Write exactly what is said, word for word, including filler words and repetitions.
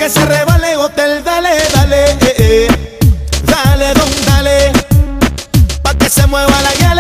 que se rebale hotel, dale, dale, eh, eh. Dale, don, dale, pa' que se mueva la guía.